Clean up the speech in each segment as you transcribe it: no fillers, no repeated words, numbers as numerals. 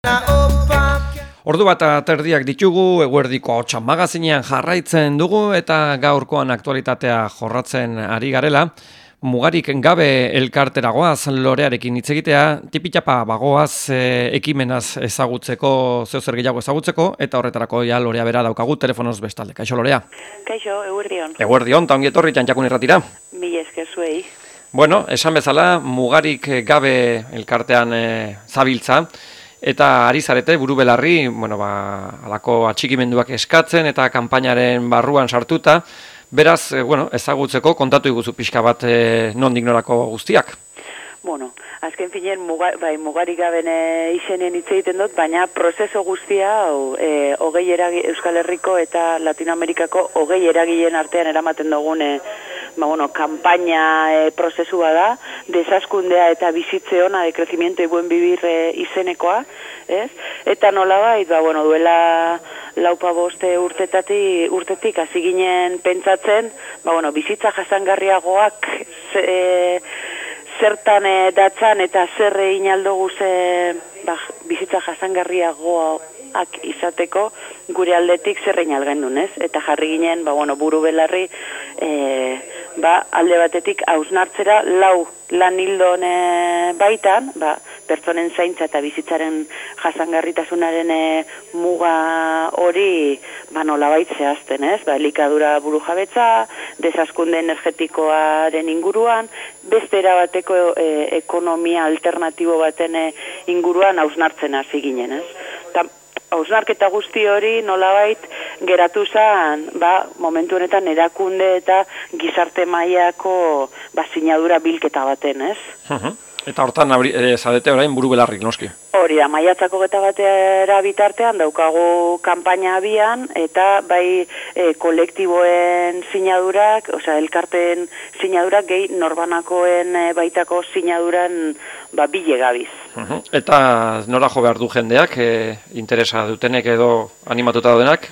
Ordu bat aterdiak ditugu, eguerdiko Ahotsa magazinean jarraitzen dugu eta gaurkoan aktualitatea jorratzen ari garela. Mugarik gabe elkartera goaz, Lorearekin hitz egitea, tipitapa bagoaz ekimenaz ezagutzeko, zer gehiago ezagutzeko, eta horretarako ja Lorea bera daukagu telefonoz bestalde. Kaixo Lorea? Kaixo, eguerdion. Eguerdion, eta ongi etorri Txantxakun irratira. Mila esker zuei. Bueno, esan bezala, mugarik gabe elkartean zabiltza, eta ari zarete buru belarri, alako atxikimenduak eskatzen eta kanpainaren barruan sartuta, beraz, ezagutzeko kontatu iguzu pixka bat nondik norako guztiak. Bueno, azken finen mugarik gaben izenen hitz egiten dut, baina prozeso guztia Euskal Herriko eta Latinoamerikako 20 eragileen artean eramaten dugun kanpaina prozesua da, desaskundea eta bizitze ona de crecimiento y buen vivir izenekoa, ez? Eta nolabait, duela 4-5 urtetik hasi ginen pentsatzen, bizitza jasangarriagoak zertan datzan eta zer egin aldugu bizitza jasangarriagoak izateko gure aldetik zer egin algendun, ez? Eta jarri ginen, buru belarri alde batetik hausnartzera 4 lan hildon baitan, pertsonen zaintza eta bizitzaren jasangarritasunaren muga hori nolabait zehazten, ez? Elikadura burujabetza, desaskunde energetikoaren inguruan, beste erabateko ekonomia alternatibo baten inguruan hausnartzen hasi ginen, ez? Hausnarketa guzti hori nolabait geratu zen, momentu honetan erakunde eta gizarte mailako sinadura bilketa baten, ez? Eta hortan zadete orain buru belarrik, noski? Hori da, maiatzako geta batera bitartean daukagu kanpaina abian, eta bai kolektiboen sinadurak, elkarteen sinadurak gehi norbanakoen baitako sinaduran bile gabiz. Eta nora jo behar du jendeak, interesa dutenek edo animatuta daudenak?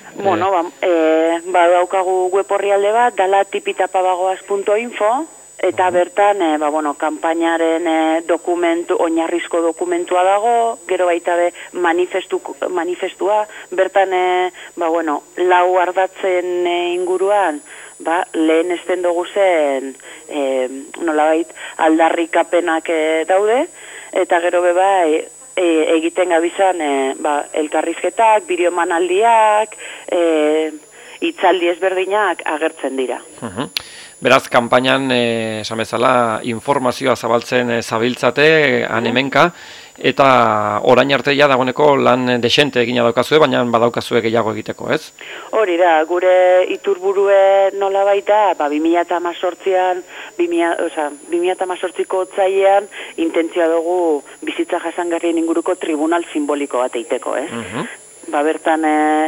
Daukagu web orrialde bat, dala tipitapabagoaz.info, eta bertan, kanpainaren oinarrizko dokumentua dago, gero baita manifestua, bertan, 4 ardatzen inguruan, lehen esten dugu zen, nolabait, aldarrikapenak daude, eta gero egiten gabizan, elkarrizketak, bideomanaldiak, hitzaldi ezberdinak agertzen dira. Beraz, kanpainan, esan bezala, informazioa zabaltzen zabiltzate, hemenka, eta orain arte dagoeneko lan desente egina daukazue, baina badaukazue gehiago egiteko, ez? Hori da, gure iturburue nola baita, 2018an, 2018ko otsailean, intentzioa dugu bizitza jasangarrien inguruko tribunal simboliko bat eiteko, ez? Bertan,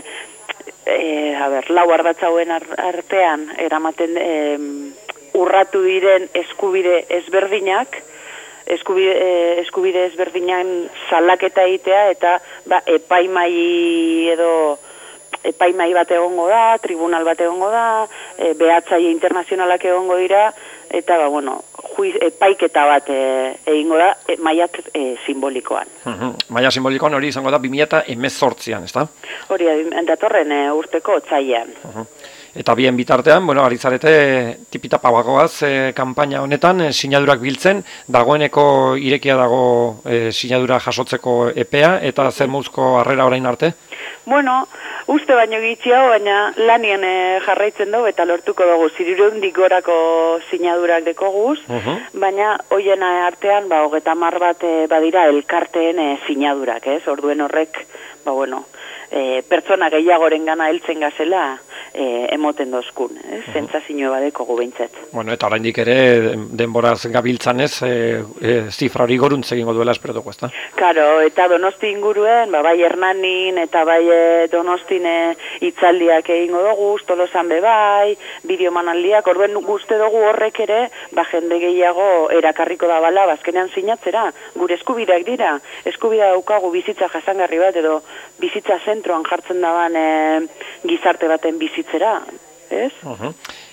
4 ardatzauen artean eramaten urratu diren eskubide ezberdinak, eskubide ezberdinan salaketa egitea, eta epaimai bat egongo da, tribunal bat egongo da, behatzaile internazionalak egongo dira, eta epaiketa bat egingo da maiak simbolikoan. Maia simbolikoan hori izango da 2018an, ez da? Hori datorren urteko otsailean. Eta bien bitartean, ari zarete tipitapagoaz kanpaina honetan sinadurak biltzen, dagoeneko irekia dago sinadura jasotzeko epea, eta zer moduzko harrera orain arte? Uste baino gitxiago, baina lanien jarraitzen dugu eta lortuko dugu 300 gorako sinadurak dekoguz, baina hoien artean 30 bat badira elkarteen sinadurak, ez? Orduen horrek, pertsona gehiagoren gana heltzen gazela emoten dozkun, sentsazio badeko gubeintzat. Eta oraindik ere denboraz gabiltzanez zifra hori goruntz egingo duela espero dugu, ezta? Karo, eta Donosti inguruen, bai Hernanin eta bai Donostin hitzaldiak egingo dugu, Tolosan bai, bideomanaldiak, orduen guzti dugu horrek ere, jende gehiago erakarriko da bala, bazkenean sinatzera, gure eskubideak dira, eskubidea daukagu bizitza jasangarri bat edo bizitza zentroan jartzen daban gizarte baten bizitzera, ez?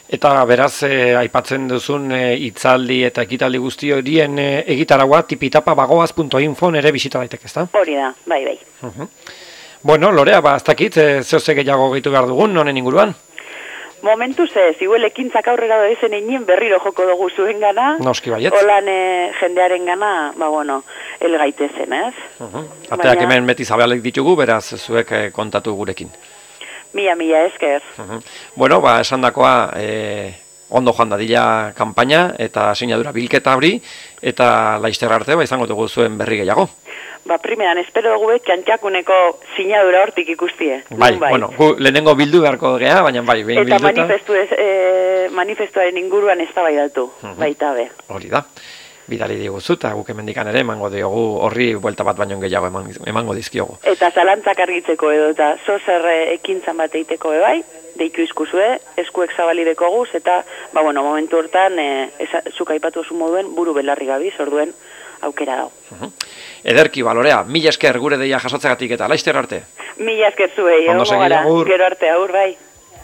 Eta beraz, aipatzen duzun hitzaldi eta ekitaldi guzti horien egitaragua tipitapabagoaz.info ere bisita daiteke, ezta? Hori da, bai. Bueno, Lorea, ez dakit, zehose gehiago gehitu behar dugun, honen inguruan? Momentuz ziguel ekintzak aurrera da ezen egin berriro joko dugu zuen gana. Noski baietz. Holan jendearen gana, elgaitezen, ez? Ateak hemen beti zabalek ditugu, beraz zuek kontatu gurekin. Mila esker. Bueno, esandakoa ondo joan dadila kanpaina eta sinadura bilketa hori, eta laizter arte izango dugu zuen berri gehiago. Primeran, espero dugu kantxakuneko sinadura hortik ikustie. Bai, bueno, gu lehenengo bildu beharko gea, baina bai, behin bilduta. Eta manifestuaren inguruan ez da bai datu, baita be. Hori da, bidali diguzu, eta guk emendikan ere emango diogu horri buelta bat baino gehiago emango dizkiogu. Eta zalantzak argitzeko edo, eta zozer ekintzan bat eiteko bai, deitu izkuzue, eskuek zabalideko guz, eta, momentu hortan, zuk aipatu oso moduen, buru belarri gabiz, orduen aukera dago. Ederki, Lorea, mila esker gure deia jasotzegatik eta laizter arte. Mila esker zuei, gero arte, aur bai.